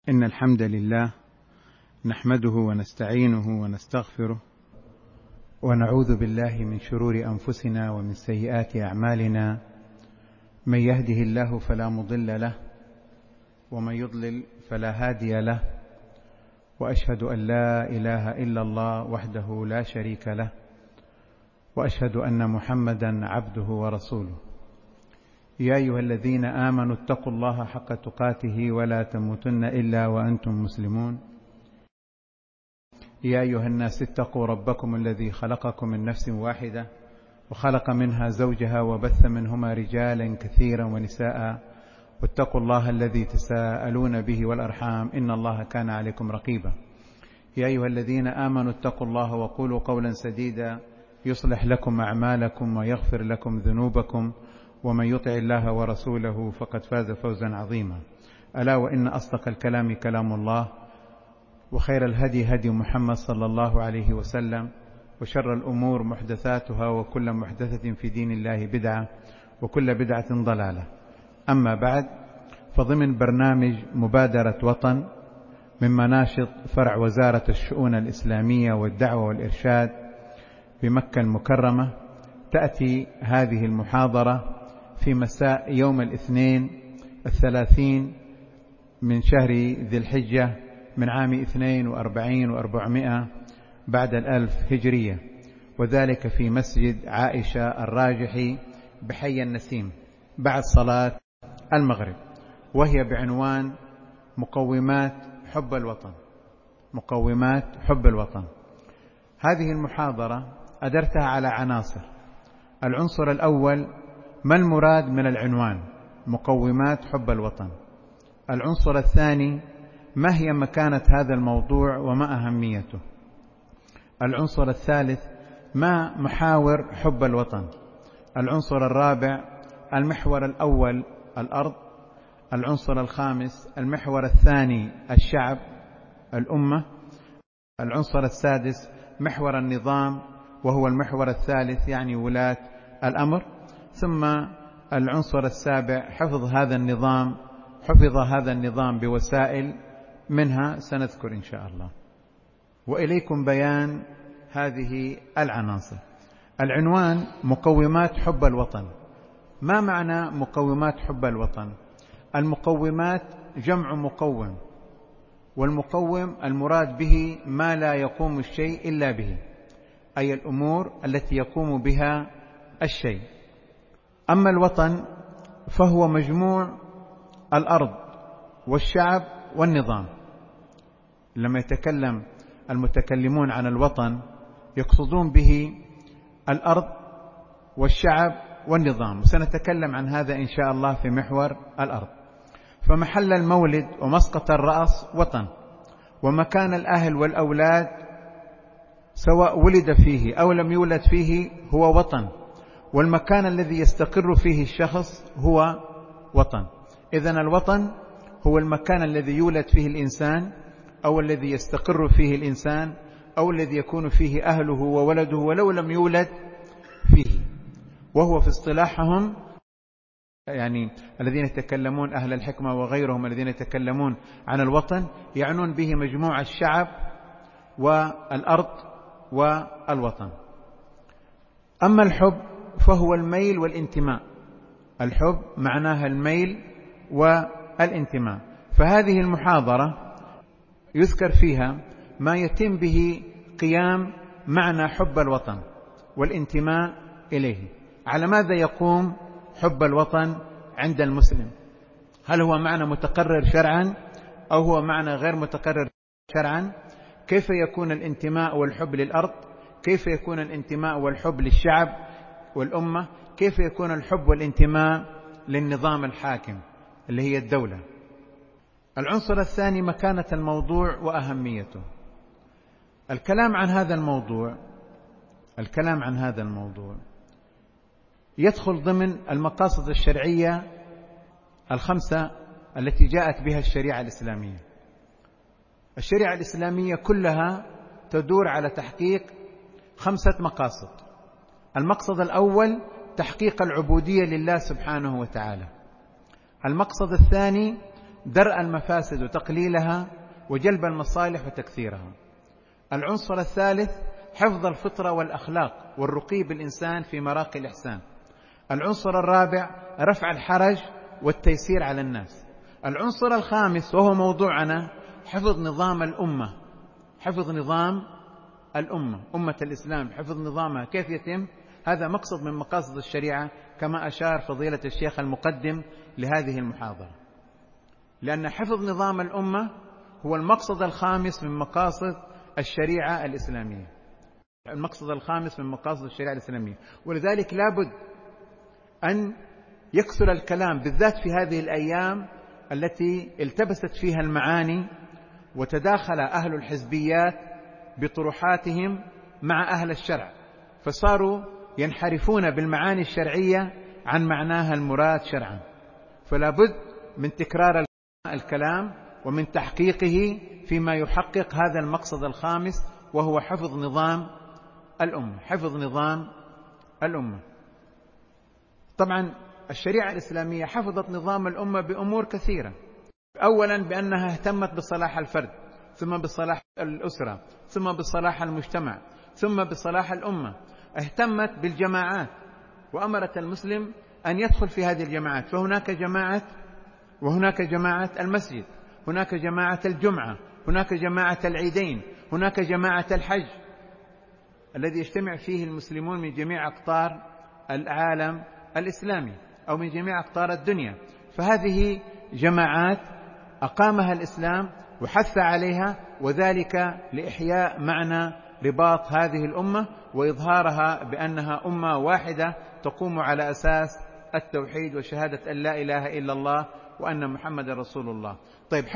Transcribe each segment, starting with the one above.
إن الحمد لله نحمده ونستعينه ونستغفره ونعوذ بالله من شرور أنفسنا ومن سيئات أعمالنا. من يهده الله فلا مضل له ومن يضلل فلا هادي له، وأشهد أن لا إله إلا الله وحده لا شريك له، وأشهد أن محمدا عبده ورسوله. يا أيها الذين آمنوا اتقوا الله حق تقاته ولا تموتن إلا وأنتم مسلمون. يا أيها الناس اتقوا ربكم الذي خلقكم من نفس واحدة وخلق منها زوجها وبث منهما رجالا كثيرا ونساء، واتقوا الله الذي تساءلون به والأرحام إن الله كان عليكم رقيبا. يا أيها الذين آمنوا اتقوا الله وقولوا قولا سديدا يصلح لكم أعمالكم ويغفر لكم ذنوبكم، ومن يطع الله ورسوله فقد فاز فوزا عظيما. ألا وإن أصدق الكلام كلام الله، وخير الهدي هدي محمد صلى الله عليه وسلم، وشر الأمور محدثاتها، وكل محدثة في دين الله بدعة، وكل بدعة ضلالة. أما بعد، فضمن برنامج مبادرة وطن من مناشط فرع وزارة الشؤون الإسلامية والدعوة والإرشاد بمكة المكرمة، تأتي هذه المحاضرة في مساء يوم الاثنين 30 من شهر ذي الحجة من عام 42 و400 بعد 1000 هجرية، وذلك في مسجد عائشة الراجحي بحي النسيم بعد صلاة المغرب، وهي بعنوان مقومات حب الوطن. مقومات حب الوطن. هذه المحاضرة أدرتها على عناصر. العنصر الأول: ما المراد من العنوان مقومات حب الوطن؟ العنصر الثاني: ما هي مكانة هذا الموضوع وما أهميته؟ العنصر الثالث: ما محاور حب الوطن؟ العنصر الرابع: المحور الأول الأرض. العنصر الخامس: المحور الثاني الشعب الأمة. العنصر السادس: محور النظام، وهو المحور الثالث يعني ولاة الأمر. ثم العنصر السابع: حفظ هذا النظام بوسائل منها سنذكر إن شاء الله. وإليكم بيان هذه العناصر. العنوان: مقومات حب الوطن. ما معنى مقومات حب الوطن؟ المقومات جمع مقوم، والمقوم المراد به ما لا يقوم الشيء إلا به، أي الأمور التي يقوم بها الشيء. أما الوطن فهو مجموع الأرض والشعب والنظام. لما يتكلم المتكلمون عن الوطن يقصدون به الأرض والشعب والنظام، وسنتكلم عن هذا إن شاء الله في محور الأرض. فمحل المولد ومسقط الرأس وطن، ومكان الأهل والأولاد سواء ولد فيه أو لم يولد فيه هو وطن، والمكان الذي يستقر فيه الشخص هو وطن. إذن الوطن هو المكان الذي يولد فيه الإنسان، أو الذي يستقر فيه الإنسان، أو الذي يكون فيه أهله وولده ولو لم يولد فيه. وهو في اصطلاحهم يعني الذين يتكلمون أهل الحكمة وغيرهم الذين يتكلمون عن الوطن يعنون به مجموع الشعب والأرض والوطن. أما الحب فهو الميل والانتماء. الحب معناها الميل والانتماء. فهذه المحاضرة يذكر فيها ما يتم به قيام معنى حب الوطن والانتماء إليه. على ماذا يقوم حب الوطن عند المسلم؟ هل هو معنى متقرر شرعا أو هو معنى غير متقرر شرعا؟ كيف يكون الانتماء والحب للأرض؟ كيف يكون الانتماء والحب للشعب والأمة؟ كيف يكون الحب والانتماء للنظام الحاكم اللي هي الدولة؟ العنصر الثاني: مكانة الموضوع وأهميته. الكلام عن هذا الموضوع يدخل ضمن المقاصد الشرعية الخمسة التي جاءت بها الشريعة الإسلامية. الشريعة الإسلامية كلها تدور على تحقيق 5 مقاصد. المقصد الأول: تحقيق العبودية لله سبحانه وتعالى. المقصد الثاني: درء المفاسد وتقليلها وجلب المصالح وتكثيرها. العنصر الثالث حفظ الفطرة والأخلاق والرقي بالإنسان في مراقي الإحسان. العنصر الرابع رفع الحرج والتيسير على الناس. العنصر الخامس وهو موضوعنا حفظ نظام الأمة. حفظ نظام الأمة، أمة الإسلام، حفظ نظامها كيف يتم؟ هذا مقصد من مقاصد الشريعة كما أشار فضيلة الشيخ المقدم لهذه المحاضرة، لأن حفظ نظام الأمة هو المقصد الخامس من مقاصد الشريعة الإسلامية. المقصد الخامس من مقاصد الشريعة الإسلامية، ولذلك لابد أن يكثر الكلام بالذات في هذه الأيام التي التبست فيها المعاني وتداخل أهل الحزبيات بطروحاتهم مع أهل الشرع، فصاروا ينحرفون بالمعاني الشرعية عن معناها المراد شرعا. فلا بد من تكرار الكلام ومن تحقيقه فيما يحقق هذا المقصد الخامس، وهو حفظ نظام الأمة. حفظ نظام الأمة. طبعا الشريعة الإسلامية حفظت نظام الأمة بأمور كثيرة. أولا بأنها اهتمت بصلاح الفرد، ثم بصلاح الأسرة، ثم بصلاح المجتمع، ثم بصلاح الأمة. اهتمت بالجماعات وأمرت المسلم أن يدخل في هذه الجماعات، فهناك جماعة وهناك جماعة المسجد، هناك جماعة الجمعة، هناك جماعة العيدين، هناك جماعة الحج الذي يجتمع فيه المسلمون من جميع أقطار العالم الإسلامي أو من جميع أقطار الدنيا. فهذه جماعات أقامها الإسلام وحث عليها، وذلك لإحياء معنى رباط هذه الأمة وإظهارها بأنها أمة واحدة تقوم على أساس التوحيد وشهادة أن لا إله إلا الله وأن محمد رسول الله. طيب،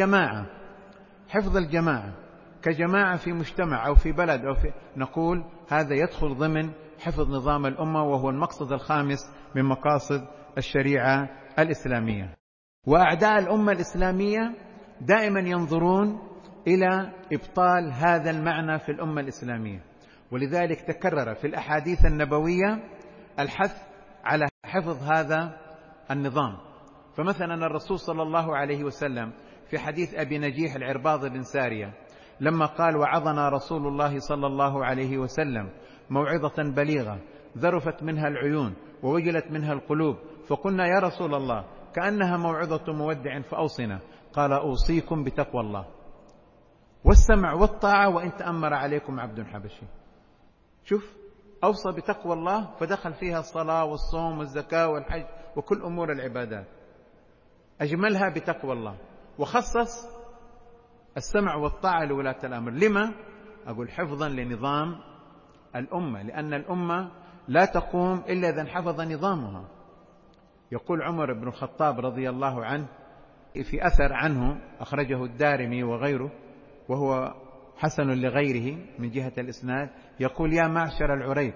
حفظ الجماعة كجماعة في مجتمع أو في بلد نقول هذا يدخل ضمن حفظ نظام الأمة، وهو المقصد الخامس من مقاصد الشريعة الإسلامية. وأعداء الأمة الإسلامية دائما ينظرون إلى إبطال هذا المعنى في الأمة الإسلامية، ولذلك تكرر في الأحاديث النبوية الحث على حفظ هذا النظام. فمثلا الرسول صلى الله عليه وسلم في حديث أبي نجيح العرباض بن سارية لما قال: وعظنا رسول الله صلى الله عليه وسلم موعظة بليغة ذرفت منها العيون ووجلت منها القلوب، فقلنا: يا رسول الله كأنها موعظة مودع فأوصنا. قال: أوصيكم بتقوى الله والسمع والطاعة وإن تأمر عليكم عبد حبشي. شوف، أوصى بتقوى الله فدخل فيها الصلاة والصوم والزكاة والحج وكل أمور العبادات، أجملها بتقوى الله، وخصص السمع والطاعة لولاة الأمر. لما؟ أقول حفظا لنظام الأمة، لأن الأمة لا تقوم إلا إذا انحفظ نظامها. يقول عمر بن الخطاب رضي الله عنه في أثر عنه أخرجه الدارمي وغيره وهو حسن لغيره من جهة الإسناد، يقول: يا معشر العريب،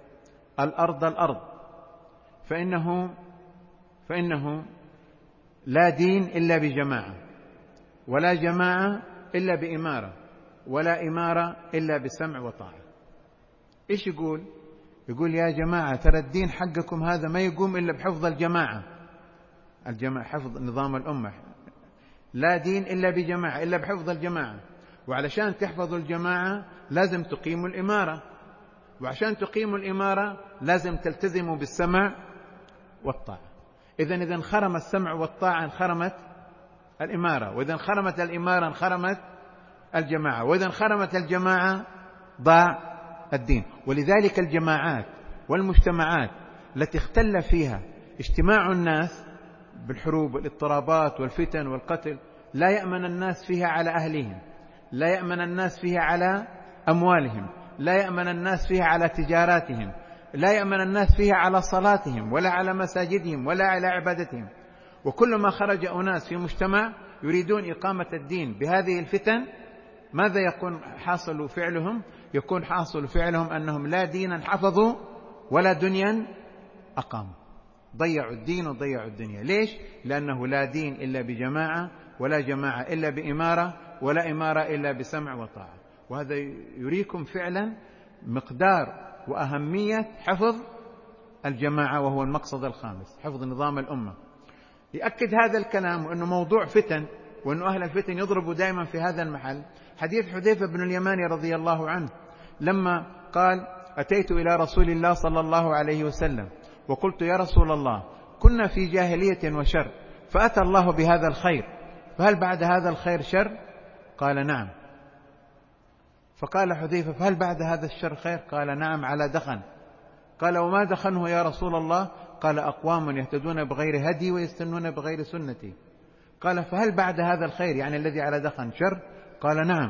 الأرض فإنه لا دين إلا بجماعة، ولا جماعة إلا بإمارة، ولا إمارة إلا بسمع وطاعة. إيش يقول؟ يقول: يا جماعة ترى الدين حقكم هذا ما يقوم إلا بحفظ الجماعة، حفظ نظام الأمة. لا دين إلا بجماعة، إلا بحفظ الجماعة، وعلشان تحفظوا الجماعة لازم تقيموا الإمارة، وعشان تقيموا الإمارة لازم تلتزموا بالسمع والطاعة. إذا انخرم السمع والطاعة انخرمت الإمارة، وإذا انخرمت الإمارة انخرمت الجماعة، وإذا انخرمت الجماعة ضاع الدين. ولذلك الجماعات والمجتمعات التي اختل فيها اجتماع الناس بالحروب والاضطرابات والفتن والقتل لا يأمن الناس فيها على أهلهم، لا يأمن الناس فيها على أموالهم، لا يأمن الناس فيها على تجاراتهم، لا يأمن الناس فيها على صلاتهم ولا على مساجدهم ولا على عبادتهم. وكلما خرج أناس في مجتمع يريدون إقامة الدين بهذه الفتن، ماذا يكون حاصل فعلهم؟ يكون حاصل فعلهم أنهم لا دينا حفظوا ولا دنيا أقاموا، ضيعوا الدين وضيعوا الدنيا. ليش؟ لأنه لا دين إلا بجماعة، ولا جماعة إلا بإمارة، ولا إمارة إلا بسمع وطاعة. وهذا يريكم فعلا مقدار وأهمية حفظ الجماعة، وهو المقصد الخامس، حفظ نظام الأمة. يأكد هذا الكلام وأنه موضوع فتن، وأنه أهل الفتن يضربوا دائما في هذا المحل حديث حذيفة بن اليمان رضي الله عنه لما قال: أتيت إلى رسول الله صلى الله عليه وسلم وقلت: يا رسول الله، كنا في جاهلية وشر، فأتى الله بهذا الخير، فهل بعد هذا الخير شر؟ قال: نعم. فقال حذيفة: فهل بعد هذا الشر خير؟ قال: نعم، على دخن. قال: وما دخنه يا رسول الله؟ قال: أقوام يهتدون بغير هدي ويستنون بغير سنتي. قال: فهل بعد هذا الخير يعني الذي على دخن شر؟ قال: نعم،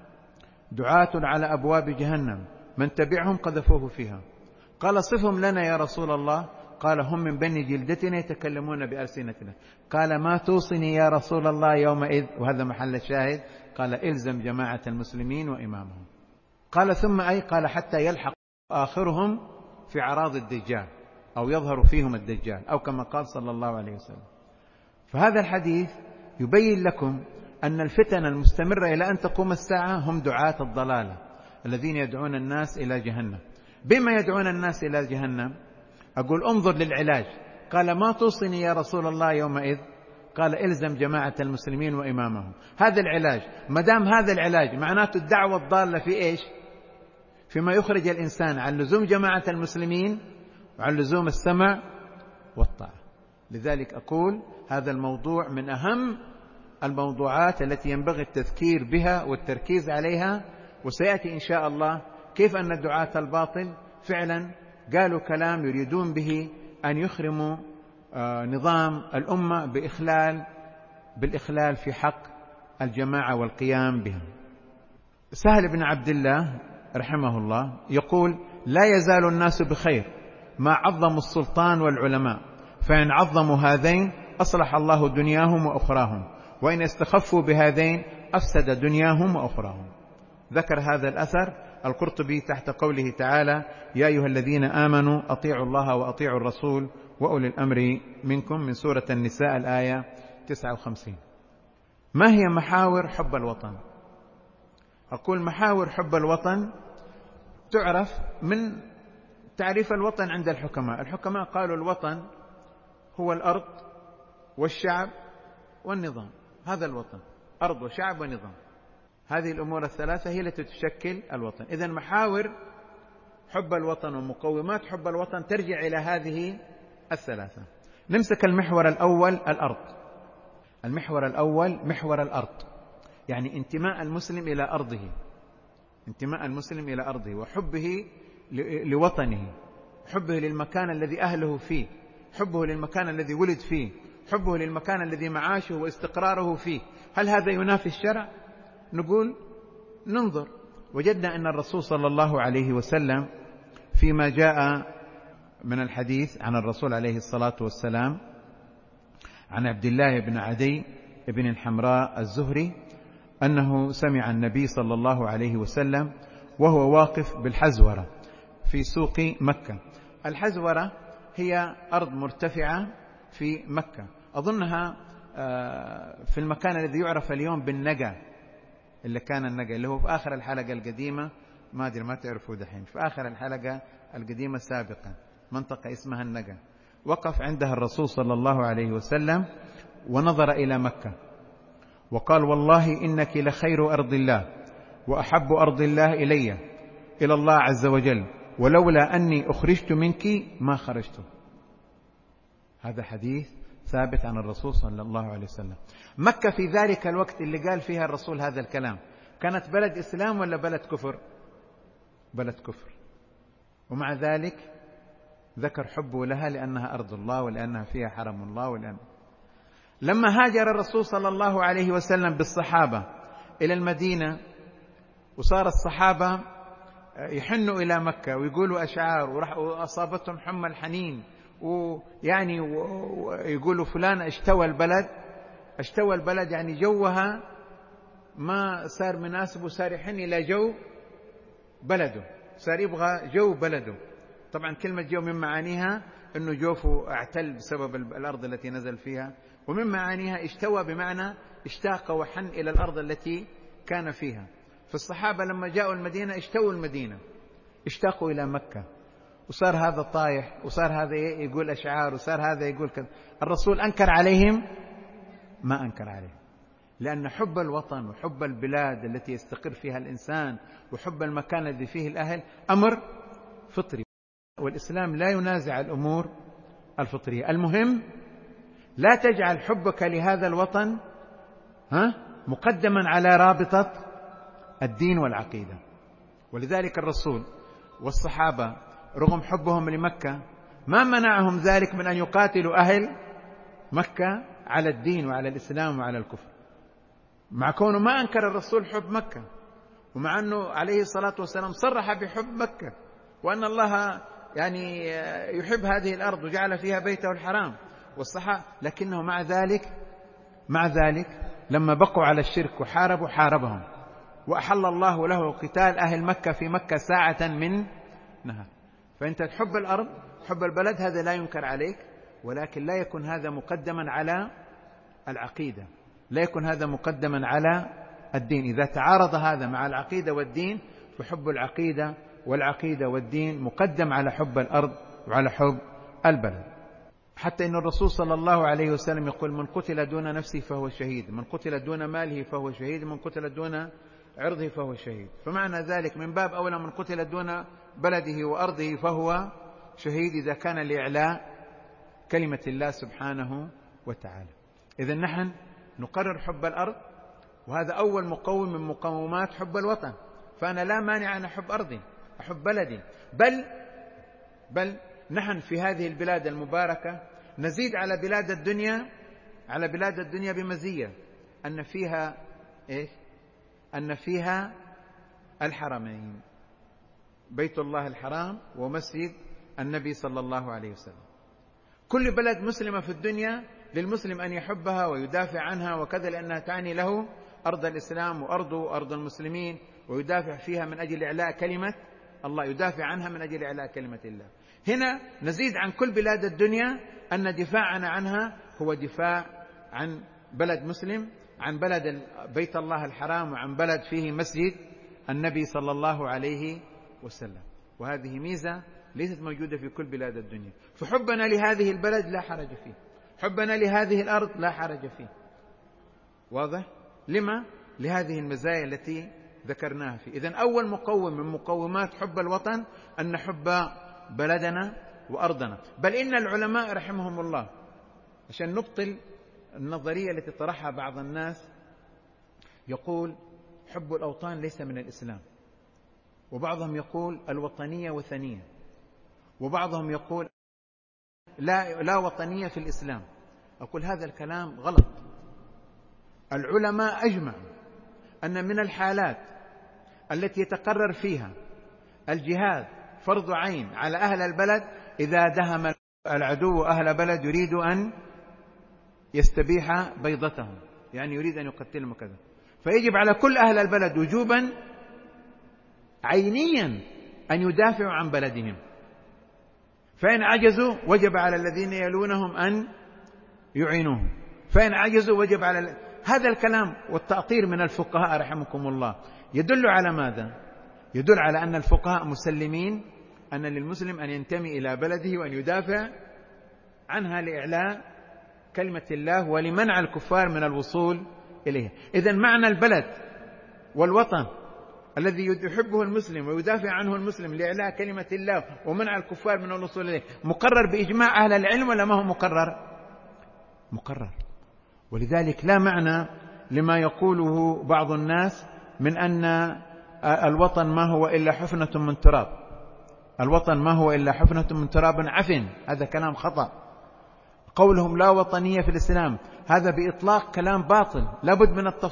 دعاة على أبواب جهنم من تبعهم قذفوه فيها. قال: صفهم لنا يا رسول الله. قال: هم من بني جلدتنا يتكلمون بألسنتنا. قال: ما توصني يا رسول الله يومئذ؟ وهذا محل الشاهد. قال: إلزم جماعة المسلمين وإمامهم. قال: ثم أي؟ قال: حتى يلحق آخرهم في عراض الدجال، أو يظهر فيهم الدجال، أو كما قال صلى الله عليه وسلم. فهذا الحديث يبين لكم أن الفتن المستمرة إلى أن تقوم الساعة هم دعاة الضلالة الذين يدعون الناس إلى جهنم. بما يدعون الناس إلى جهنم؟ أقول انظر للعلاج. قال: ما توصني يا رسول الله يومئذ؟ قال: إلزم جماعة المسلمين وإمامهم. هذا العلاج. ما دام هذا العلاج معناته الدعوة الضالة في إيش؟ فيما يخرج الإنسان عن لزوم جماعة المسلمين وعن لزوم السمع والطاعة. لذلك أقول هذا الموضوع من أهم الموضوعات التي ينبغي التذكير بها والتركيز عليها. وسيأتي إن شاء الله كيف أن دعاة الباطل فعلا قالوا كلام يريدون به أن يخرموا نظام الأمة بالإخلال في حق الجماعة والقيام بها. سهل بن عبد الله رحمه الله يقول: لا يزال الناس بخير ما عظموا السلطان والعلماء، فإن عظموا هذين أصلح الله دنياهم وأخراهم، وإن استخفوا بهذين أفسد دنياهم وأخراهم. ذكر هذا الأثر القرطبي تحت قوله تعالى: يا أيها الذين آمنوا أطيعوا الله وأطيعوا الرسول وأولي الأمر منكم، من سورة النساء الآية 59. ما هي محاور حب الوطن؟ أقول محاور حب الوطن تعرف من تعريف الوطن عند الحكماء. الحكماء قالوا الوطن هو الأرض والشعب والنظام. هذا الوطن، أرض وشعب ونظام. هذه الأمور الثلاثة هي التي تشكل الوطن. إذن محاور حب الوطن ومقومات حب الوطن ترجع إلى هذه الثلاثة. نمسك المحور الأول الأرض. المحور الأول محور الأرض، يعني انتماء المسلم إلى أرضه، انتماء المسلم إلى أرضه وحبه لوطنه، حبه للمكان الذي أهله فيه، حبه للمكان الذي ولد فيه، حبه للمكان الذي معاشه واستقراره فيه. هل هذا ينافي الشرع؟ نقول ننظر. وجدنا أن الرسول صلى الله عليه وسلم فيما جاء من الحديث عن الرسول عليه الصلاة والسلام عن عبد الله بن عدي بن الحمراء الزهري أنه سمع النبي صلى الله عليه وسلم وهو واقف بالحزورة في سوق مكة. الحزورة هي أرض مرتفعة في مكة، أظنها في المكان الذي يعرف اليوم بالنقا، اللي كان النقا اللي هو في آخر الحلقة القديمة، ما أدري ما تعرفوا دحين، في آخر الحلقة القديمة سابقا منطقة اسمها النقا. وقف عندها الرسول صلى الله عليه وسلم ونظر إلى مكة وقال: والله إنك لخير أرض الله وأحب أرض الله إلي إلى الله عز وجل، ولولا أني أخرجت منك ما خرجت. هذا حديث ثابت عن الرسول صلى الله عليه وسلم. مكة في ذلك الوقت اللي قال فيها الرسول هذا الكلام كانت بلد إسلام ولا بلد كفر؟ بلد كفر. ومع ذلك ذكر حبه لها لأنها أرض الله ولأنها فيها حرم الله. لما هاجر الرسول صلى الله عليه وسلم بالصحابة إلى المدينة وصار الصحابة يحنوا إلى مكة ويقولوا أشعار وأصابتهم حمى الحنين، ويعني يقولوا فلان اشتوى البلد، يعني جوها ما صار مناسب وصار يحن إلى جو بلده، صار يبغى جو بلده. طبعا كلمة جو من معانيها أنه جوفه اعتل بسبب الأرض التي نزل فيها، ومن معانيها اشتوى بمعنى اشتاق وحن إلى الأرض التي كان فيها. فالصحابة لما جاءوا المدينة اشتووا المدينة، اشتاقوا إلى مكة. وصار هذا طايح، وصار هذا يقول أشعار، وصار هذا يقول كذا. الرسول أنكر عليهم؟ ما أنكر عليهم، لأن حب الوطن وحب البلاد التي يستقر فيها الإنسان وحب المكان الذي فيه الأهل أمر فطري، والإسلام لا ينازع الأمور الفطرية. المهم لا تجعل حبك لهذا الوطن مقدما على رابطة الدين والعقيدة. ولذلك الرسول والصحابة رغم حبهم لمكة ما منعهم ذلك من أن يقاتلوا أهل مكة على الدين وعلى الإسلام وعلى الكفر، مع كونه ما أنكر الرسول حب مكة، ومع أنه عليه الصلاة والسلام صرح بحب مكة وأن الله يعني يحب هذه الأرض وجعل فيها بيته الحرام والصحابة، لكنه مع ذلك لما بقوا على الشرك حاربهم، وأحل الله له قتال أهل مكة في مكة ساعة من نهار. فأنت تحب الأرض، حب البلد، هذا لا ينكر عليك، ولكن لا يكون هذا مقدما على العقيدة، لا يكون هذا مقدما على الدين. إذا تعارض هذا مع العقيدة والدين فحب العقيدة والدين مقدم على حب الأرض وعلى حب البلد. حتى إن الرسول صلى الله عليه وسلم يقول: من قتل دون نفسه فهو شهيد، من قتل دون ماله فهو شهيد، من قتل دون عرضه فهو شهيد. فمعنى ذلك من باب أولى من قتل دون بلده وأرضه فهو شهيد إذا كان لإعلاء كلمة الله سبحانه وتعالى. إذن نحن نقرر حب الأرض، وهذا أول مقوم من مقومات حب الوطن. فأنا لا مانع أن أحب أرضي، أحب بلدي، بل نحن في هذه البلاد المباركة نزيد على بلاد الدنيا بمزية، أن فيها الحرمين، بيت الله الحرام ومسجد النبي صلى الله عليه وسلم. كل بلد مسلمة في الدنيا للمسلم أن يحبها ويدافع عنها وكذا، لأنها تعني له أرض الإسلام وأرضه أرض المسلمين، ويدافع فيها من أجل إعلاء كلمة الله، يدافع عنها من أجل إعلاء كلمة الله. هنا نزيد عن كل بلاد الدنيا أن دفاعنا عنها هو دفاع عن بلد مسلم، عن بلد بيت الله الحرام، وعن بلد فيه مسجد النبي صلى الله عليه وسلم. وهذه ميزة ليست موجودة في كل بلاد الدنيا. فحبنا لهذه البلد لا حرج فيه، حبنا لهذه الأرض لا حرج فيه. واضح؟ لما؟ لهذه المزايا التي ذكرناها فيه. إذن أول مقوم من مقومات حب الوطن أن نحب بلدنا وأرضنا. بل إن العلماء رحمهم الله عشان نبطل النظرية التي طرحها بعض الناس يقول حب الأوطان ليس من الإسلام، وبعضهم يقول الوطنية وثنية، وبعضهم يقول لا وطنية في الإسلام. أقول هذا الكلام غلط. العلماء أجمعوا أن من الحالات التي يتقرر فيها الجهاد فرض عين على أهل البلد إذا دهم العدو أهل بلد يريد أن يستبيح بيضتهم، يعني يريد أن يقتلهم وكذا، فيجب على كل أهل البلد وجوبا عينيا أن يدافعوا عن بلدهم، فإن عجزوا وجب على الذين يلونهم أن يعينوهم، فإن عجزوا وجب على هذا الكلام والتأطير من الفقهاء رحمكم الله يدل على ماذا؟ يدل على أن الفقهاء مسلمين أن للمسلم أن ينتمي إلى بلده وأن يدافع عنها لإعلاء كلمة الله ولمنع الكفار من الوصول إليها. إذن معنى البلد والوطن الذي يحبه المسلم ويدافع عنه المسلم لإعلاء كلمة الله ومنع الكفار من الوصول إليه مقرر بإجماع أهل العلم ولا ما هو مقرر. ولذلك لا معنى لما يقوله بعض الناس من أن الوطن ما هو إلا حفنة من تراب، الوطن ما هو إلا حفنة من تراب عفن، هذا كلام خطأ. قولهم لا وطنية في الإسلام هذا بإطلاق كلام باطل، لابد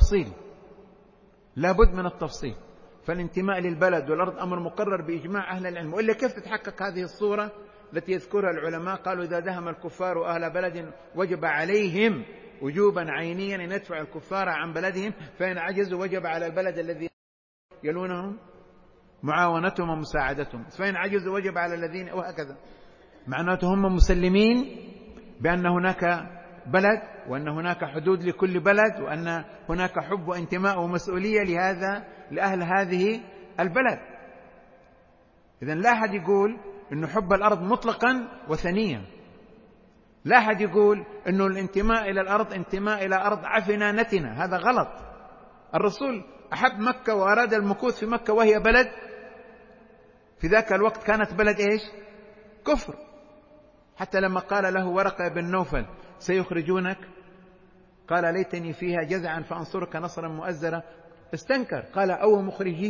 من التفصيل. فالانتماء للبلد والأرض أمر مقرر بإجماع أهل العلم، وإلا كيف تتحقق هذه الصورة التي يذكرها العلماء؟ قالوا إذا دهم الكفار أهل بلد وجب عليهم وجوبا عينيا أن يدفع الكفار عن بلدهم، فإن عجزوا وجب على البلد الذي يلونهم معاونتهم ومساعدتهم، فإن عجزوا وجب على الذين، وهكذا. معناته هم مسلمين بأن هناك بلد وأن هناك حدود لكل بلد وأن هناك حب وانتماء ومسؤولية لأهل هذه البلد. إذن لا أحد يقول أنه حب الأرض مطلقا وثنيا. لا أحد يقول أنه الانتماء إلى الأرض انتماء إلى أرض عفنا نتنا، هذا غلط. الرسول أحب مكة وأراد المكوث في مكة وهي بلد في ذاك الوقت كانت بلد إيش؟ كفر. حتى لما قال له ورقة بن نوفل سيخرجونك، قال ليتني فيها جزعا فأنصرك نصرا مؤزرا، استنكر، قال أو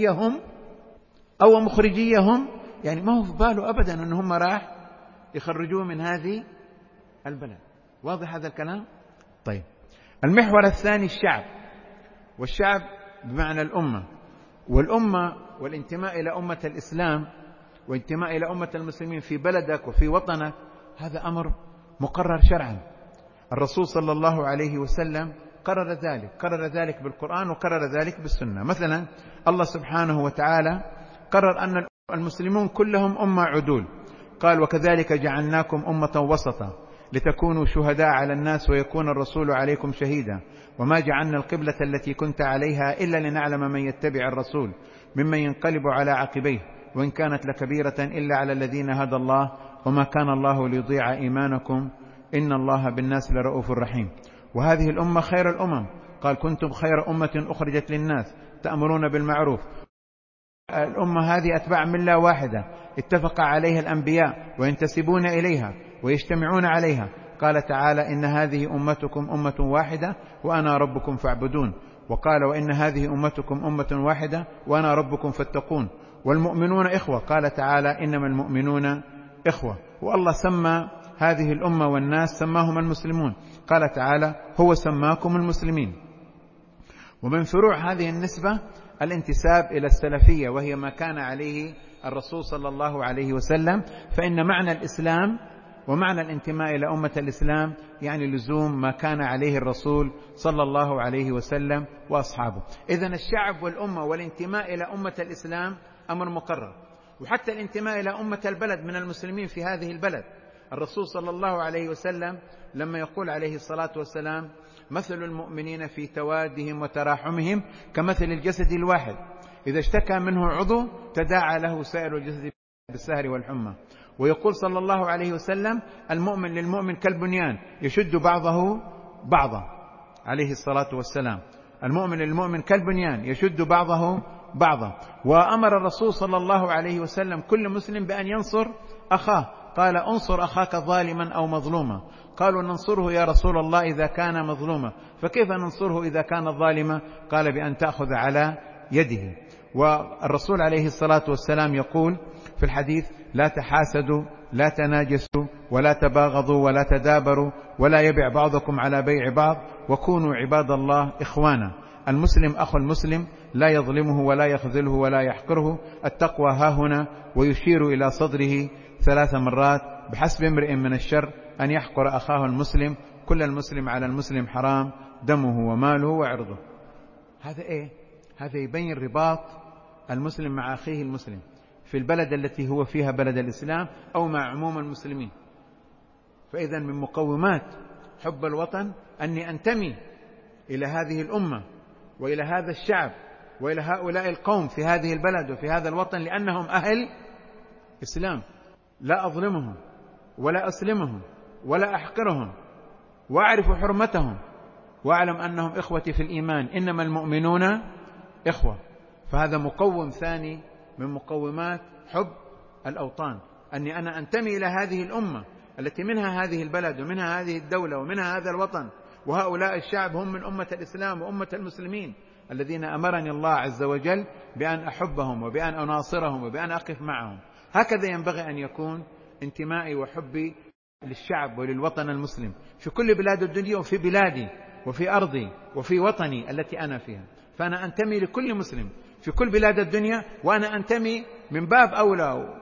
مخرجيهم، يعني ما هو في باله أبدا أنهم راح يخرجوه من هذه البلد. واضح هذا الكلام؟ طيب، المحور الثاني الشعب، والشعب بمعنى الأمة، والأمة والانتماء إلى أمة الإسلام وانتماء إلى أمة المسلمين في بلدك وفي وطنك، هذا أمر مقرر شرعا. الرسول صلى الله عليه وسلم قرر ذلك بالقرآن وقرر ذلك بالسنة. مثلا الله سبحانه وتعالى قرر أن المسلمون كلهم أمة عدول، قال وكذلك جعلناكم أمة وسطا لتكونوا شهداء على الناس ويكون الرسول عليكم شهيدا وما جعلنا القبلة التي كنت عليها إلا لنعلم من يتبع الرسول ممن ينقلب على عقبيه وإن كانت لكبيرة إلا على الذين هدى الله وما كان الله ليضيع إيمانكم إن الله بالناس لرؤوف رحيم. وهذه الأمة خير الأمم، قال كنتم خير أمة أخرجت للناس تأمرون بالمعروف. الأمة هذه أتباع ملة واحدة اتفق عليها الأنبياء وينتسبون إليها ويجتمعون عليها. قال تعالى إن هذه أمتكم أمة واحدة وأنا ربكم فاعبدون، وقال وإن هذه أمتكم أمة واحدة وأنا ربكم فاتقون، والمؤمنون إخوة، قال تعالى إنما المؤمنون إخوة. والله سمى هذه الأمة والناس سماهم المسلمون، قال تعالى هو سماكم المسلمين. ومن فروع هذه النسبة الانتساب إلى السلفية، وهي ما كان عليه الرسول صلى الله عليه وسلم. فإن معنى الإسلام ومعنى الانتماء إلى أمة الإسلام يعني لزوم ما كان عليه الرسول صلى الله عليه وسلم وأصحابه. إذن الشعب والأمة والانتماء إلى أمة الإسلام أمر مقرر. وحتى الانتماء إلى أمة البلد من المسلمين في هذه البلد، الرسول صلى الله عليه وسلم لما يقول عليه الصلاة والسلام مثل المؤمنين في توادهم وتراحمهم كمثل الجسد الواحد إذا اشتكى منه عضو تداعى له سائر الجسد بالسهر والحمى. ويقول صلى الله عليه وسلم المؤمن للمؤمن كالبنيان يشد بعضه بعضا، عليه الصلاة والسلام المؤمن للمؤمن كالبنيان يشد بعضه بعضا. وأمر الرسول صلى الله عليه وسلم كل مسلم بأن ينصر أخاه، قال انصر أخاك ظالما أو مظلوما. قالوا ننصره يا رسول الله إذا كان مظلوما، فكيف ننصره إذا كان ظالما؟ قال بأن تأخذ على يده. والرسول عليه الصلاة والسلام يقول في الحديث لا تحاسدوا لا تناجسوا ولا تباغضوا ولا تدابروا ولا يبع بعضكم على بيع بعض وكونوا عباد الله إخوانا. المسلم أخو المسلم لا يظلمه ولا يخذله ولا يحقره. التقوى هاهنا، ويشير إلى صدره 3 مرات بحسب امرئ من الشر أن يحقر أخاه المسلم، كل المسلم على المسلم حرام دمه وماله وعرضه. هذا إيه؟ هذا يبين رباط المسلم مع أخيه المسلم في البلد التي هو فيها بلد الإسلام أو مع عموم المسلمين. فإذا من مقومات حب الوطن أني أنتمي إلى هذه الأمة وإلى هذا الشعب وإلى هؤلاء القوم في هذه البلد وفي هذا الوطن لأنهم أهل إسلام، لا أظلمهم ولا أسلمهم ولا أحقرهم، وأعرف حرمتهم، وأعلم أنهم إخوتي في الإيمان إنما المؤمنون إخوة. فهذا مقوم ثاني من مقومات حب الأوطان، أني أنا أنتمي إلى هذه الأمة التي منها هذه البلد ومنها هذه الدولة ومنها هذا الوطن، وهؤلاء الشعب هم من أمة الإسلام وأمة المسلمين الذين أمرني الله عز وجل بأن أحبهم وبأن أناصرهم وبأن أقف معهم. هكذا ينبغي أن يكون انتمائي وحبي للشعب وللوطن المسلم في كل بلاد الدنيا وفي بلادي وفي أرضي وفي وطني التي أنا فيها. فأنا أنتمي لكل مسلم في كل بلاد الدنيا، وأنا أنتمي من باب أولى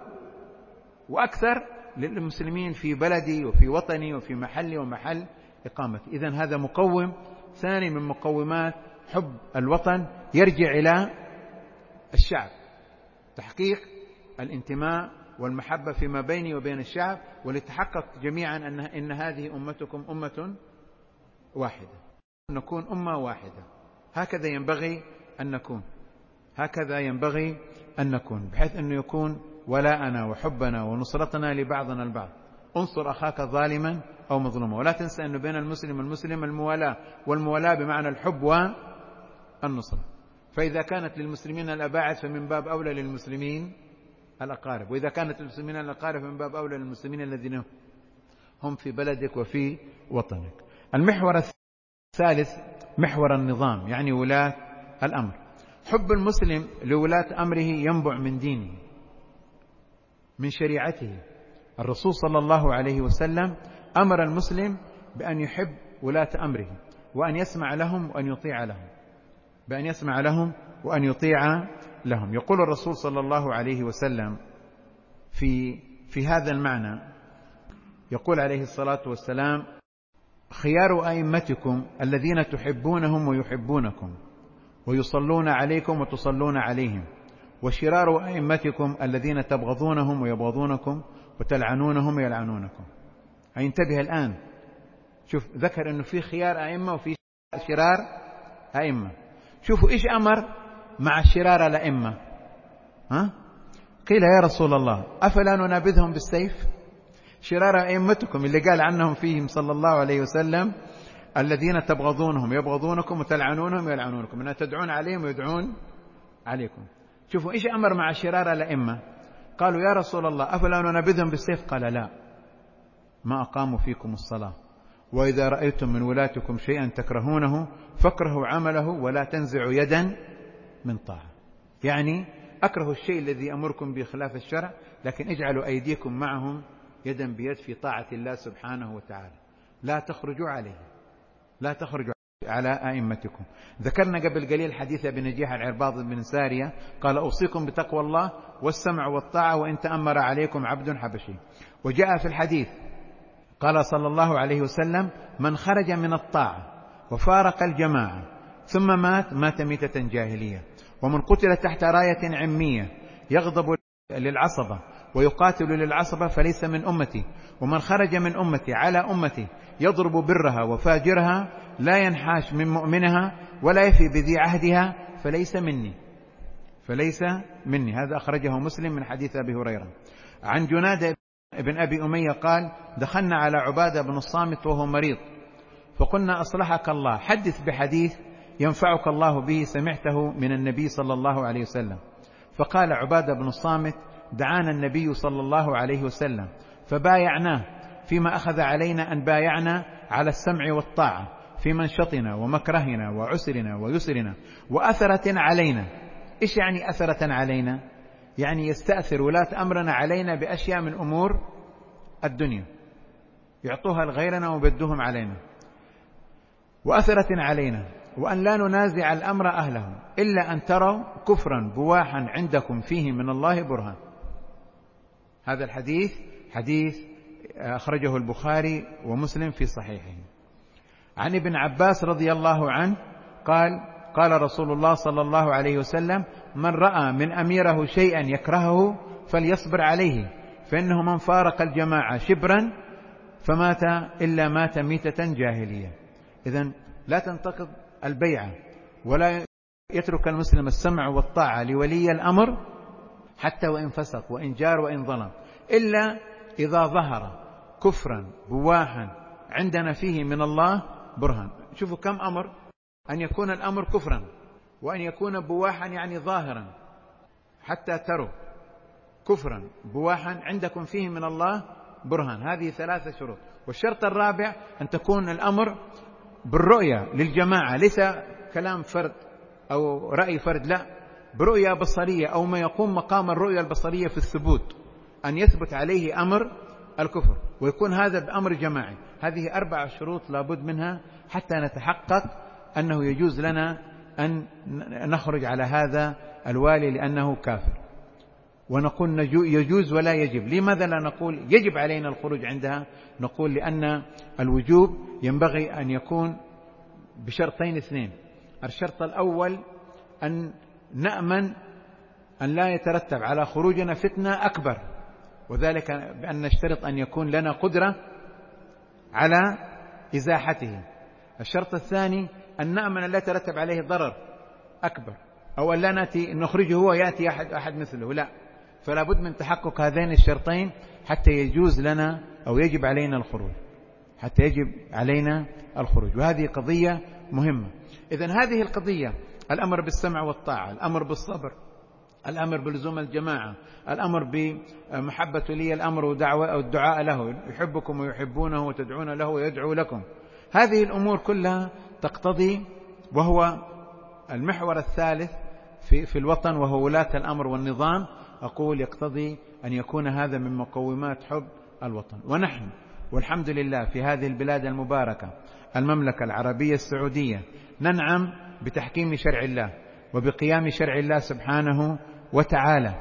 وأكثر للمسلمين في بلدي وفي وطني وفي محلي ومحل إقامتي. إذن هذا مقوم ثاني من مقومات حب الوطن يرجع إلى الشعب، تحقيق الانتماء والمحبة فيما بيني وبين الشعب، ولتحقق جميعا إن هذه أمتكم أمة واحدة، نكون أمة واحدة. هكذا ينبغي أن نكون، هكذا ينبغي أن نكون، بحيث أنه يكون ولاءنا وحبنا ونصرتنا لبعضنا البعض. انصر أخاك ظالما أو مظلوما. ولا تنسى أنه بين المسلم والمسلم الموالاة، والموالاة بمعنى الحب والنصرة. فإذا كانت للمسلمين الأباعد فمن باب أولى للمسلمين الأقارب، وإذا كانت للمسلمين الأقارب فمن باب أولى للمسلمين الذين هم في بلدك وفي وطنك. المحور الثالث محور النظام، يعني ولاة الأمر. حب المسلم لولاة أمره ينبع من دينه، من شريعته. الرسول صلى الله عليه وسلم أمر المسلم بأن يحب ولاة أمره، وأن يسمع لهم وأن يطيع لهم، بأن يسمع لهم وأن يطيع لهم. يقول الرسول صلى الله عليه وسلم في هذا المعنى، يقول عليه الصلاة والسلام: خيار أئمتكم الذين تحبونهم ويحبونكم ويصلون عليكم وتصلون عليهم، وشرار أئمتكم الذين تبغضونهم ويبغضونكم وتلعنونهم ويلعنونكم. انتبه الآن، شوف، ذكر أنه في خيار أئمة وفي شرار أئمة. شوفوا إيش أمر مع شرار الأئمة. قيل: يا رسول الله، أفلا ننابذهم بالسيف؟ شرار أئمتكم اللي قال عنهم فيهم صلى الله عليه وسلم: الذين تبغضونهم يبغضونكم وتلعنونهم يلعنونكم، أن تدعون عليهم ويدعون عليكم. شوفوا إيش أمر مع شرار الأئمة. قالوا: يا رسول الله، أفلا ننابذهم بالسيف؟ قال: لا، ما أقاموا فيكم الصلاة، وإذا رأيتم من ولاتكم شيئا تكرهونه فاكرهوا عمله ولا تنزعوا يدا من طاعة. يعني أكره الشيء الذي أمركم بخلاف الشرع، لكن اجعلوا أيديكم معهم يدا بيد في طاعة الله سبحانه وتعالى. لا تخرجوا عليه، لا تخرجوا على أئمتكم. ذكرنا قبل قليل حديث ابن نجيح العرباض بن سارية قال: أوصيكم بتقوى الله والسمع والطاعة وإن تأمر عليكم عبد حبشي. وجاء في الحديث قال صلى الله عليه وسلم: من خرج من الطاعة وفارق الجماعة ثم مات ميتة جاهلية، ومن قتل تحت راية عمية يغضب للعصبة ويقاتل للعصبة فليس من أمتي، ومن خرج من أمتي على أمتي يضرب برها وفاجرها لا ينحاش من مؤمنها ولا يفي بذي عهدها فليس مني، فليس مني. هذا أخرجه مسلم من حديث أبي هريرة. عن جنادة ابن أبي أمية قال: دخلنا على عبادة بن الصامت وهو مريض، فقلنا: أصلحك الله، حدث بحديث ينفعك الله به سمعته من النبي صلى الله عليه وسلم. فقال عبادة بن الصامت: دعانا النبي صلى الله عليه وسلم فبايعناه فيما أخذ علينا أن بايعنا على السمع والطاعة في منشطنا ومكرهنا وعسرنا ويسرنا وأثرة علينا. إيش يعني أثرة علينا؟ يعني يستأثر ولاة أمرنا علينا بأشياء من أمور الدنيا، يعطوها لغيرنا وبدوهم علينا. وأثرة علينا، وأن لا ننازع الأمر أهله إلا أن تروا كفرا بواحا عندكم فيه من الله برهان. هذا الحديث حديث أخرجه البخاري ومسلم في صحيحه. عن ابن عباس رضي الله عنه قال: قال رسول الله صلى الله عليه وسلم: من رأى من أميره شيئا يكرهه فليصبر عليه، فإنه من فارق الجماعة شبرا فمات إلا مات ميتة جاهلية. إذن لا تنتقض البيعة، ولا يترك المسلم السمع والطاعة لولي الأمر حتى وإن فسق وإن جار وإن ظلم، إلا إذا ظهر كفرا بواحا عندنا فيه من الله برهان. شوفوا كم أمر، أن يكون الأمر كفرا، وأن يكون بواحا يعني ظاهرا، حتى تروا كفرا بواحا عندكم فيه من الله برهان. هذه 3 شروط. والشرط الرابع أن تكون الأمر بالرؤية للجماعة، ليس كلام فرد أو رأي فرد، لا، برؤية بصرية أو ما يقوم مقام الرؤية البصرية في الثبوت، أن يثبت عليه أمر الكفر، ويكون هذا بأمر جماعي. هذه 4 شروط لابد منها حتى نتحقق أنه يجوز لنا أن نخرج على هذا الوالي لأنه كافر. ونقول يجوز ولا يجب. لماذا لا نقول يجب علينا الخروج عندها؟ نقول لأن الوجوب ينبغي أن يكون بشرطين 2. الشرط الأول أن نأمن أن لا يترتب على خروجنا فتنة أكبر، وذلك بأن نشترط أن يكون لنا قدرة على إزاحته. الشرط الثاني أن نأمن أن لا يترتب عليه ضرر أكبر، أو أن لا نخرجه هو يأتي أحد مثله، لا، فلا بد من تحقق هذين الشرطين حتى يجوز لنا أو يجب علينا الخروج، وهذه قضية مهمة. إذن هذه القضية، الأمر بالسمع والطاعة، الأمر بالصبر، الأمر بلزوم الجماعة، الأمر بمحبة لي الأمر والدعاء له، يحبكم ويحبونه وتدعون له ويدعو لكم، هذه الأمور كلها تقتضي، وهو المحور الثالث في الوطن وهو ولاة الأمر والنظام، أقول يقتضي أن يكون هذا من مقومات حب الوطن. ونحن والحمد لله في هذه البلاد المباركة المملكة العربية السعودية ننعم بتحكيم شرع الله وبقيام شرع الله سبحانه وتعالى،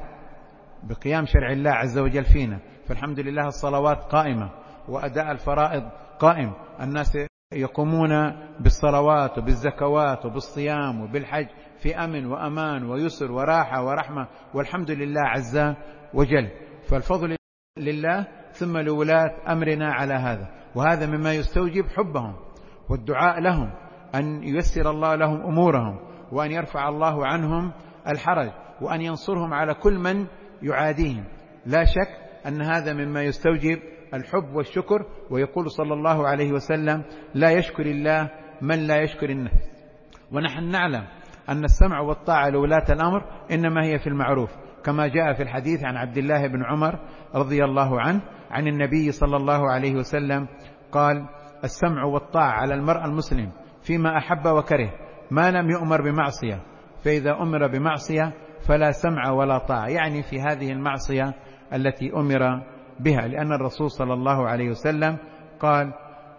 بقيام شرع الله عز وجل فينا. فالحمد لله الصلوات قائمة وأداء الفرائض قائم، الناس يقومون بالصلوات وبالزكوات وبالصيام وبالحج في أمن وأمان ويسر وراحة ورحمة، والحمد لله عز وجل. فالفضل لله ثم لولاة أمرنا على هذا، وهذا مما يستوجب حبهم والدعاء لهم، أن ييسر الله لهم أمورهم، وأن يرفع الله عنهم الحرج، وأن ينصرهم على كل من يعاديهم. لا شك أن هذا مما يستوجب الحب والشكر. ويقول صلى الله عليه وسلم: لا يشكر الله من لا يشكر الناس. ونحن نعلم أن السمع والطاعة لولاة الأمر إنما هي في المعروف، كما جاء في الحديث عن عبد الله بن عمر رضي الله عنه عن النبي صلى الله عليه وسلم قال: السمع والطاعة على المرء المسلم فيما أحب وكره ما لم يؤمر بمعصية، فإذا أمر بمعصية فلا سمع ولا طاعة، يعني في هذه المعصية التي أمر بها، لأن الرسول صلى الله عليه وسلم قال: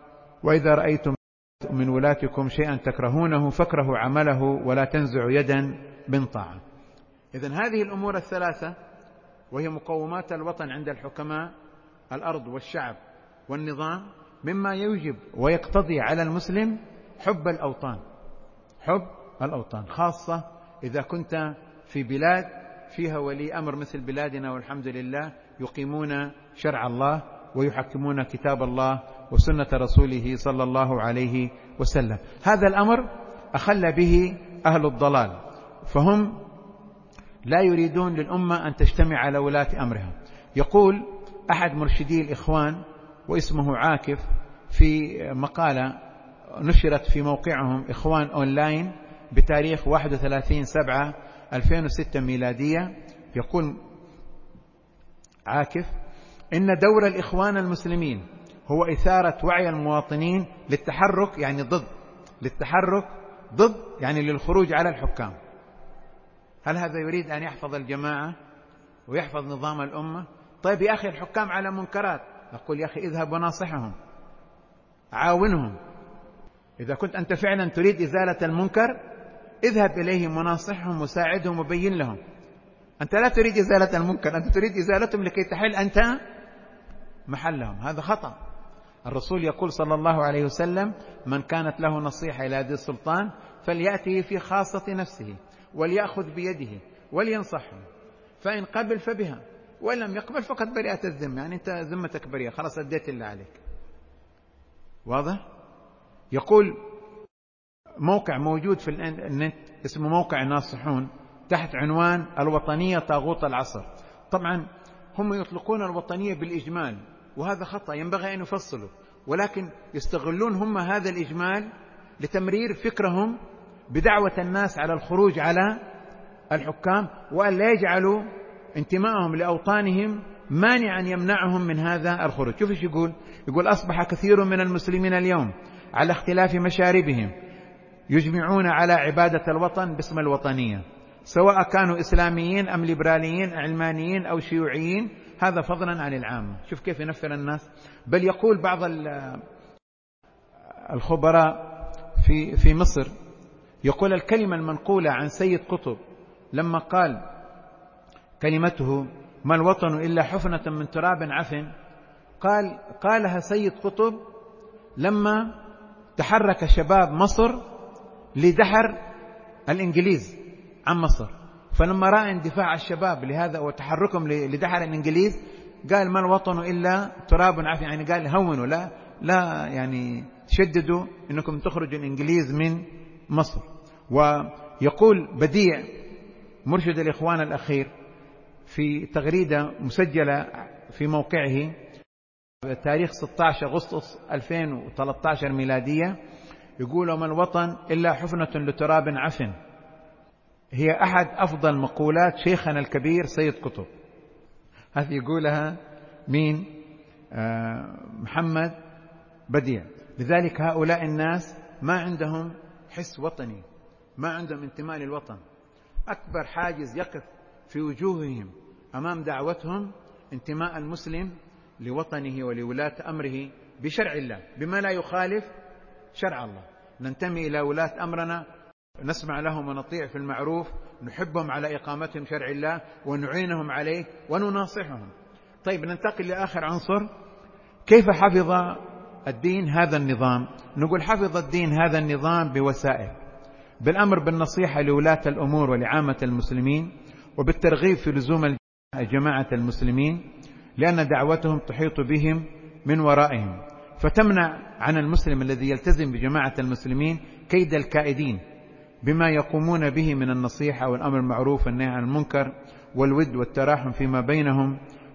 وإذا رأيتم من ولاتكم شيئا تكرهونه فاكرهوا عمله ولا تنزعوا يدا من طاعة. إذن هذه الأمور الثلاثة وهي مقومات الوطن عند الحكماء، الأرض والشعب والنظام، مما يوجب ويقتضي على المسلم حب الأوطان، خاصة إذا كنت في بلاد فيها ولي أمر مثل بلادنا والحمد لله يقيمون شرع الله ويحكمون كتاب الله وسنة رسوله صلى الله عليه وسلم. هذا الأمر أخل به أهل الضلال، فهم لا يريدون للأمة أن تجتمع على ولاة أمرها. يقول أحد مرشدي الإخوان واسمه عاكف في مقالة نشرت في موقعهم إخوان أونلاين بتاريخ 31/7/2006 ميلادية، يقول عاكف: إن دور الإخوان المسلمين هو إثارة وعي المواطنين للتحرك، يعني ضد يعني للخروج على الحكام. هل هذا يريد أن يحفظ الجماعة ويحفظ نظام الأمة؟ طيب يا أخي الحكام على منكرات، أقول يا أخي اذهب وناصحهم، عاونهم. إذا كنت أنت فعلا تريد إزالة المنكر اذهب إليهم وناصحهم وساعدهم وبين لهم. أنت لا تريد إزالة المنكر، أنت تريد إزالتهم لكي تحل أنت محلهم. هذا خطأ. الرسول يقول صلى الله عليه وسلم: من كانت له نصيحة إلى ذي السلطان فليأته في خاصة نفسه وليأخذ بيده ولينصحهم، فإن قبل فبها وإن لم يقبل فقد برئت الذمة، يعني أنت ذمتك بريئة، خلاص أديت اللي عليك. واضح؟ يقول موقع موجود في النت اسمه موقع ناصحون تحت عنوان الوطنية طاغوت العصر. طبعا هم يطلقون الوطنية بالإجمال، وهذا خطأ، ينبغي أن يفصلوا، ولكن يستغلون هم هذا الإجمال لتمرير فكرهم بدعوة الناس على الخروج على الحكام، وأن لا يجعلوا انتمائهم لأوطانهم مانعا يمنعهم من هذا الخروج. شوف ايش يقول: أصبح كثير من المسلمين اليوم على اختلاف مشاربهم يجمعون على عبادة الوطن باسم الوطنية، سواء كانوا إسلاميين أم ليبراليين علمانيين أو شيوعيين، هذا فضلا عن العامة. شوف كيف ينفر الناس. بل يقول بعض الخبراء في مصر، يقول الكلمة المنقولة عن سيد قطب لما قال كلمته: ما الوطن إلا حفنة من تراب عفن، قالها سيد قطب لما تحرك شباب مصر لدحر الإنجليز عن مصر. فلما رأى اندفاع الشباب لهذا وتحركهم لدحر الإنجليز قال: ما الوطن إلا تراب عفن، يعني قال هونوا، لا يعني شددوا إنكم تخرجوا الإنجليز من مصر. ويقول بديع مرشد الإخوان الأخير في تغريدة مسجلة في موقعه تاريخ 16 أغسطس 2013 ميلادية، يقول: وما الوطن إلا حفنة لتراب عفن. هي أحد أفضل مقولات شيخنا الكبير سيد قطب. هذه يقولها مين؟ محمد بديع. لذلك هؤلاء الناس ما عندهم حس وطني، ما عندهم انتماء للوطن. أكبر حاجز يقف في وجوههم أمام دعوتهم انتماء المسلم لوطنه ولولاة أمره بشرع الله، بما لا يخالف شرع الله. ننتمي إلى ولاة أمرنا، نسمع لهم ونطيع في المعروف، نحبهم على إقامتهم شرع الله ونعينهم عليه ونناصحهم. طيب، ننتقل لآخر عنصر: كيف حفظ الدين هذا النظام؟ نقول: حفظ الدين هذا النظام بوسائل: بالأمر بالنصيحة لولاة الأمور ولعامة المسلمين، وبالترغيب في لزوم جماعة المسلمين، لأن دعوتهم تحيط بهم من ورائهم، فتمنع عن المسلم الذي يلتزم بجماعة المسلمين كيد الكائدين بما يقومون به من النصيحة والأمر المعروف والنهي عن المنكر والود والتراحم فيما بينهم،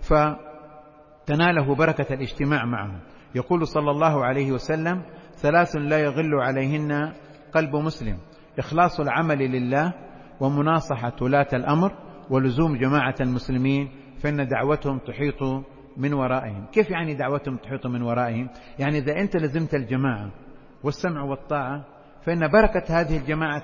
فتناله بركة الاجتماع معهم. يقول صلى الله عليه وسلم: 3 لا يغل عليهن قلب مسلم: إخلاص العمل لله، ومناصحة ولاة الأمر، ولزوم جماعة المسلمين، فإن دعوتهم تحيط من ورائهم. كيف يعني دعوتهم تحيط من ورائهم؟ يعني إذا أنت لزمت الجماعة والسمع والطاعة، فإن بركة هذه الجماعة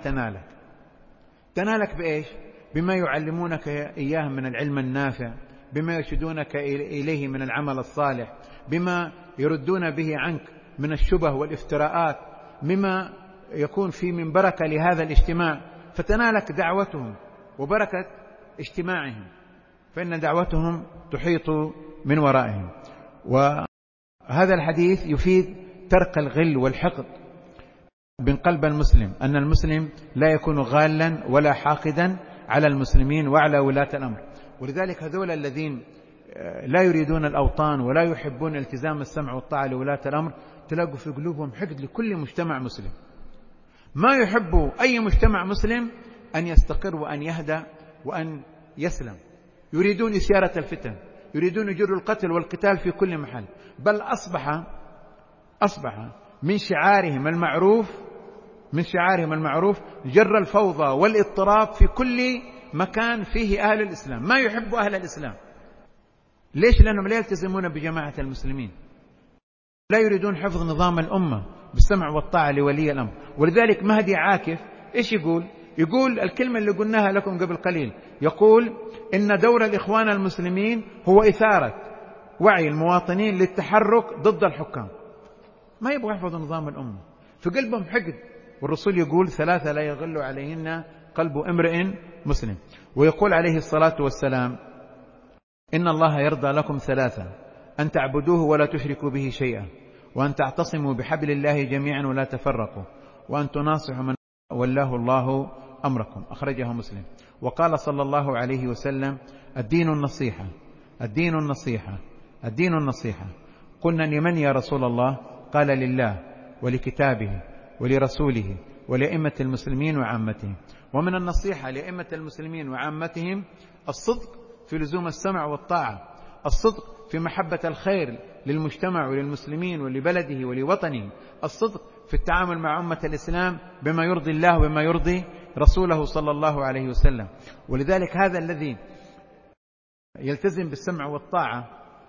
تنالك بإيش؟ بما يعلمونك إياه من العلم النافع، بما يرشدونك إليه من العمل الصالح، بما يردون به عنك من الشبه والافتراءات، مما يكون فيه من بركة لهذا الاجتماع، فتنالك دعوتهم وبركة اجتماعهم، فإن دعوتهم تحيط من ورائهم. وهذا الحديث يفيد ترك الغل والحقد من قلب المسلم، أن المسلم لا يكون غالا ولا حاقدا على المسلمين وعلى ولاة الأمر. ولذلك هذول الذين لا يريدون الأوطان ولا يحبون التزام السمع والطاعة لولاة الأمر، تلاقوا في قلوبهم حقد لكل مجتمع مسلم. ما يحب أي مجتمع مسلم أن يستقر وأن يهدى وأن يسلم. يريدون إثارة الفتن، يريدون يجروا القتل والقتال في كل محل، بل أصبح من شعارهم المعروف جر الفوضى والاضطراب في كل مكان فيه أهل الإسلام. ما يحب أهل الإسلام. ليش؟ لأنهم لا يلتزمون بجماعة المسلمين، لا يريدون حفظ نظام الأمة بالسمع والطاعة لولي الأمر. ولذلك مهدي عاكف إيش يقول الكلمة اللي قلناها لكم قبل قليل، يقول: إن دور الإخوان المسلمين هو إثارة وعي المواطنين للتحرك ضد الحكام. ما يبغى يحفظ نظام الأمة، في قلبهم حقد. والرسول يقول: 3 لا يغل عليهن قلب امرئ مسلم. ويقول عليه الصلاة والسلام: إن الله يرضى لكم 3: أن تعبدوه ولا تشركوا به شيئا، وأن تعتصموا بحبل الله جميعا ولا تفرقوا، وأن تناصحوا من ولاه الله أمركم. أخرجه مسلم. وقال صلى الله عليه وسلم: الدين النصيحة، الدين النصيحة، الدين النصيحة. قلنا: لمن يا رسول الله؟ قال: لله ولكتابه ولرسوله ولأئمة المسلمين وعامتهم. ومن النصيحة لأئمة المسلمين وعامتهم الصدق في لزوم السمع والطاعة، الصدق في محبة الخير للمجتمع وللمسلمين ولبلده ولوطنه، الصدق في التعامل مع أمة الإسلام بما يرضي الله وبما يرضي رسوله صلى الله عليه وسلم. ولذلك هذا الذي يلتزم بالسمع والطاعة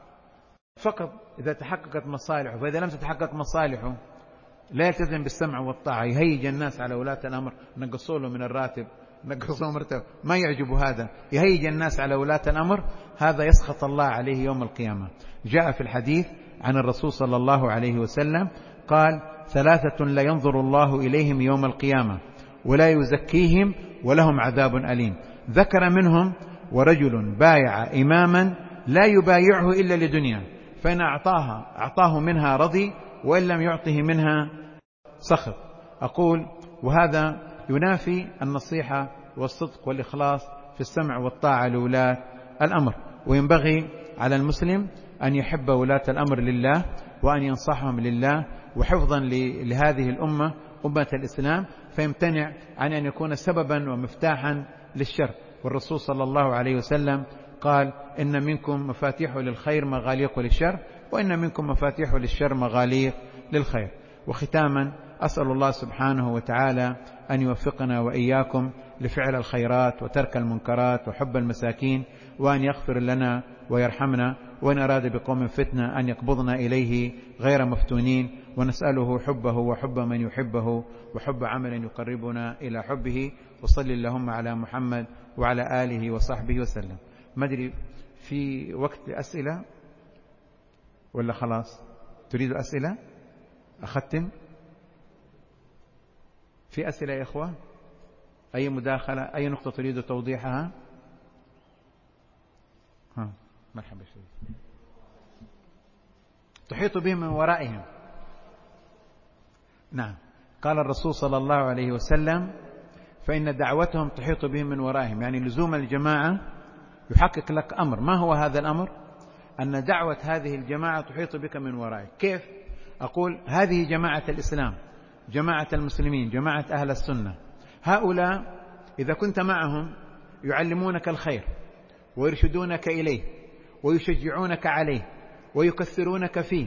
فقط إذا تحققت مصالحه، فإذا لم تتحقق مصالحه لا يلتزم بالسمع والطاعة، يهيج الناس على ولاة الأمر، نقصوا له من الراتب، نقصوا مرتب، ما يعجب هذا، يهيج الناس على ولاة الأمر، هذا يسخط الله عليه يوم القيامة. جاء في الحديث عن الرسول صلى الله عليه وسلم قال: 3 لا ينظر الله إليهم يوم القيامة ولا يزكيهم ولهم عذاب أليم. ذكر منهم: ورجل بايع إماما لا يبايعه إلا لدنيا، فإن أعطاه منها رضي، وإن لم يعطه منها سخط. أقول: وهذا ينافي النصيحة والصدق والإخلاص في السمع والطاعة لولاة الأمر. وينبغي على المسلم أن يحب ولاة الأمر لله، وأن ينصحهم لله، وحفظا لهذه الأمة، أمة الإسلام، فيمتنع عن أن يكون سببا ومفتاحا للشر. والرسول صلى الله عليه وسلم قال إن منكم مفاتيح للخير مغاليق للشر، وإن منكم مفاتيح للشر مغاليق للخير. وختاما أسأل الله سبحانه وتعالى أن يوفقنا وإياكم لفعل الخيرات وترك المنكرات وحب المساكين، وأن يغفر لنا ويرحمنا، وإن أراد بقوم فتنة أن يقبضنا إليه غير مفتونين، ونسأله حبه وحب من يحبه وحب عمل يقربنا إلى حبه. وصل اللهم على محمد وعلى آله وصحبه وسلم. ما أدري في وقت أسئلة ولا خلاص؟ تريد أسئلة؟ أختم. في أسئلة يا إخوة؟ أي مداخلة؟ أي نقطة تريد توضيحها؟ مرحبا شريف. تحيط بهم من ورائهم. نعم، قال الرسول صلى الله عليه وسلم فإن دعوتهم تحيط بهم من ورائهم، يعني لزوم الجماعة يحقق لك أمر. ما هو هذا الأمر؟ أن دعوة هذه الجماعة تحيط بك من ورائك. كيف؟ أقول هذه جماعة الإسلام، جماعة المسلمين، جماعة أهل السنة. هؤلاء إذا كنت معهم يعلمونك الخير ويرشدونك إليه ويشجعونك عليه ويكثرونك فيه.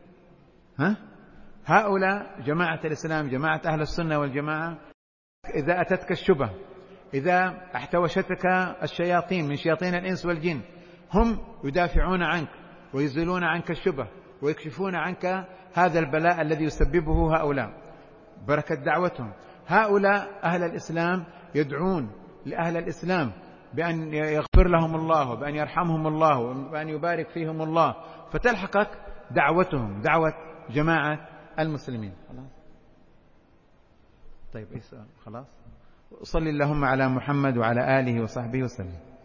هؤلاء جماعة الإسلام، جماعة أهل السنة والجماعة. إذا أتتك الشبه، إذا احتوشتك الشياطين من شياطين الإنس والجن، هم يدافعون عنك ويزيلون عنك الشبه ويكشفون عنك هذا البلاء الذي يسببه هؤلاء بركة دعوتهم. هؤلاء أهل الإسلام يدعون لأهل الإسلام بأن يغفر لهم الله وبأن يرحمهم الله وبأن يبارك فيهم الله، فتلحقك دعوتهم، دعوة جماعة المسلمين. طيب إيه السؤال؟ خلاص. صلى اللهم على محمد وعلى آله وصحبه وسلم.